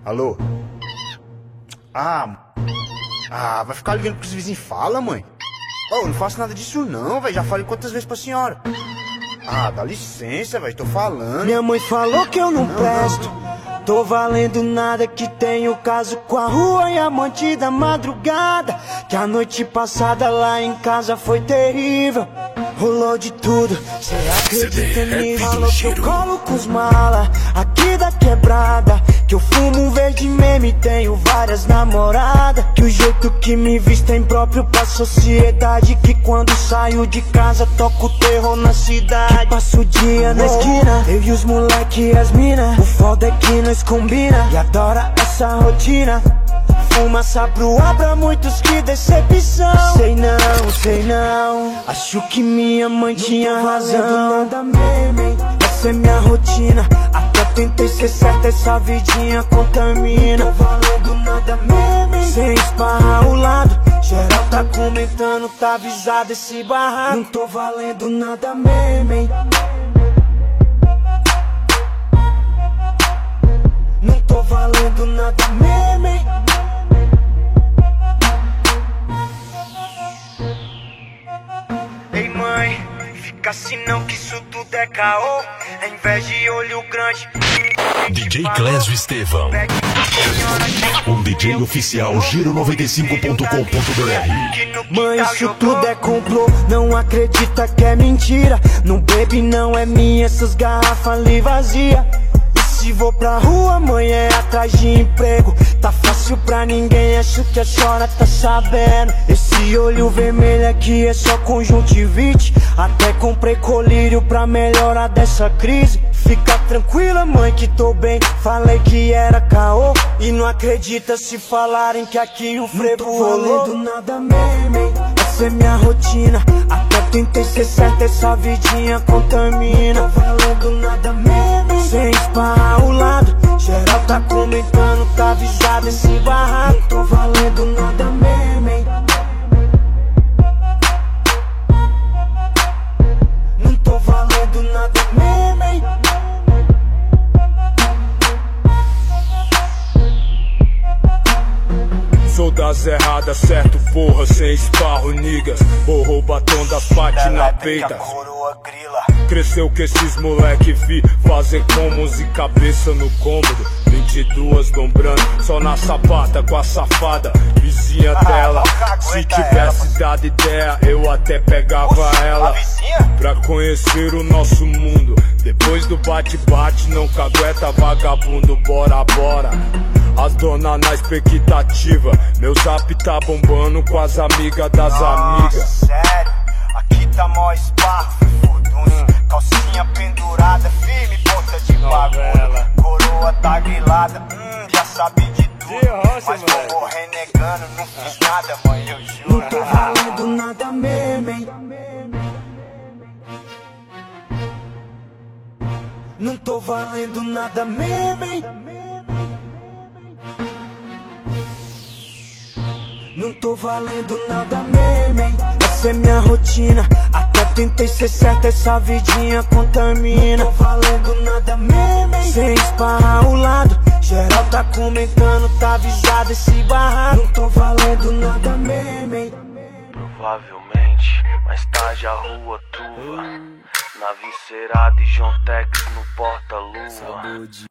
Alô? Vai ficar ligando pro que os vizinhos falam, mãe? Não faço nada disso não, velho. Já falei quantas vezes pra senhora. Dá licença, velho. Tô falando. Minha mãe falou que eu não presto. Tô valendo nada, que tenho caso com a rua e amante da madrugada. Que a noite passada lá em casa foi terrível. Rolou de tudo, cê acredita em mim? Falou que eu colo com os mala aqui da quebrada. Que eu fumo um verde meme e tenho várias namoradas. Que o jeito que me visto é impróprio pra sociedade. Que quando saio de casa toco terror na cidade. Que passo o dia na esquina, eu e os moleque e as mina. O foda é que nós combina e adora essa rotina. Fumaça pro ar pra muitos, que decepção. Sei não, acho que minha mãe tinha razão. Nada meme, essa é minha rotina. Até tentei ser certa, essa vidinha contamina. Não tô valendo nada meme, sem esparrar o lado. Geral tá comentando, tá avisado esse barraco. Não tô valendo nada meme. Não tô valendo nada meme. Ei mãe, fica assim não, que isso tudo é caô. É inveja e olho grande. DJ Clésio Estevão, um DJ oficial Giro95.com.br. Mãe, isso tudo é complô, não acredita que é mentira. Não bebe, não é minha, essas garrafas ali vazia. Se vou pra rua, mãe, é atrás de emprego. Tá fácil pra ninguém, acho que a senhora tá sabendo. Esse olho vermelho aqui é só conjuntivite. Até comprei colírio pra melhorar dessa crise. Fica tranquila, mãe, que tô bem. Falei que era caô e não acredita se falarem que aqui o frevo rolou. Não tô valendo nada meme, essa é minha rotina. Até tentei ser certa, essa vidinha contamina. Não tô valendo nada meme, sem esparrar o lado. Geral tá comentando, tá avisado esse barraco. Não tô valendo nada meme. Não tô valendo nada meme. Sou das erradas, certo, porra, sem esparro, niggas. Borrou o batom das pates na peita. Cresceu que esses moleque vi fazer combos e cabeça no cômodo. 22 dobrando, só na sapata com a safada vizinha dela. Se tivesse dado ideia, eu até pegava ela pra conhecer o nosso mundo. Depois do bate-bate, não cagueta vagabundo, bora, bora. As dona na expectativa, meu zap tá bombando com as amigas das amigas. Sério, aqui tá mó esparro, furdúncio. Calcinha pendurada, firme, ponta de bagulho. Coroa tá grilada, já sabe de tudo. Mas vou morrer negando, não fiz nada, mãe, eu juro. Não tô valendo nada meme. Não tô valendo nada meme. Não tô valendo nada meme, essa é minha rotina. Até tentei ser certa, essa vidinha contamina. Não tô valendo nada meme, sem esparrar o lado. Geral tá comentando, tá avisado esse barraco. Não tô valendo nada meme. Provavelmente, mais tarde a rua tua. Na Vincerada e João Tex no porta-lua.